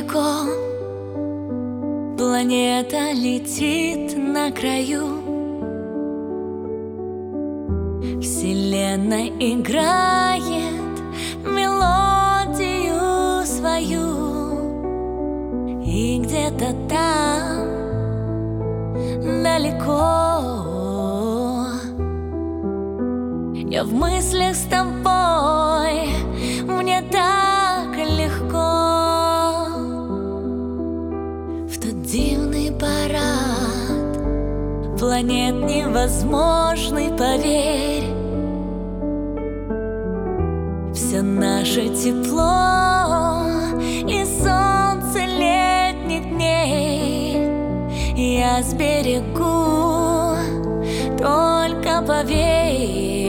далеко, планета летит на краю. Вселенная играет мелодию свою, и где-то там далеко я в мыслях с тобой, мне так легко. В тот дивный парад планет невозможный, поверь. Все наше тепло и солнце летних дней я сберегу, только поверь.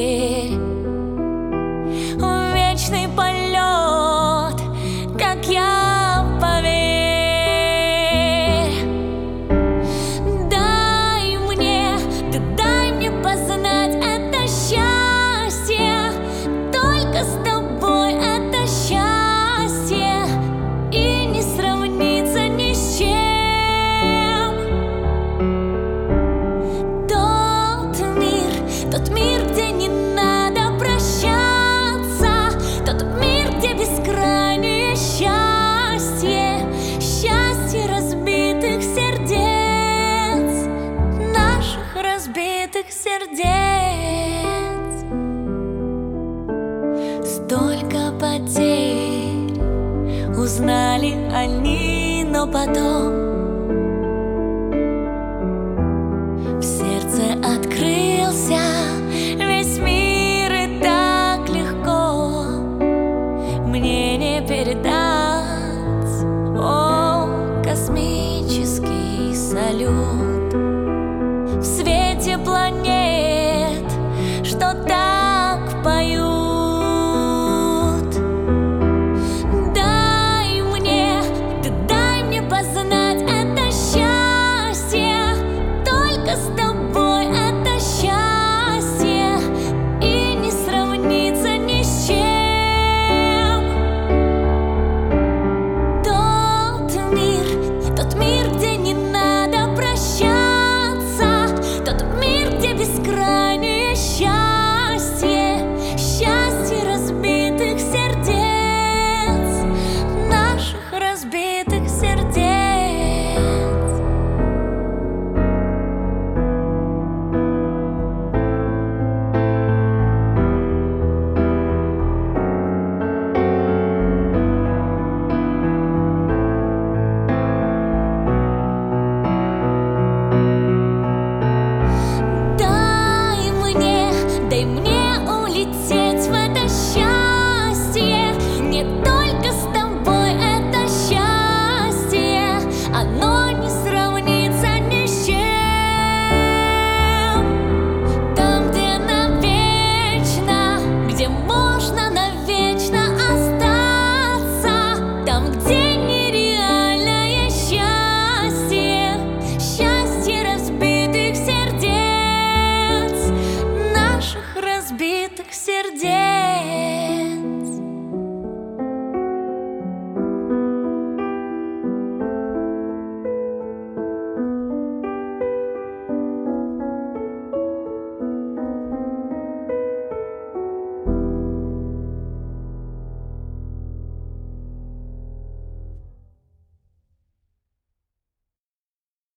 В вечный полет, как я, поверь. Дай мне, ты дай мне познать это счастье. Только с тобой это счастье, и не сравнится ни с чем. Тот мир, где не надо прощаться, тот мир, где бескрайнее счастье, счастье разбитых сердец, наших разбитых сердец. Столько потерь узнали они, но потом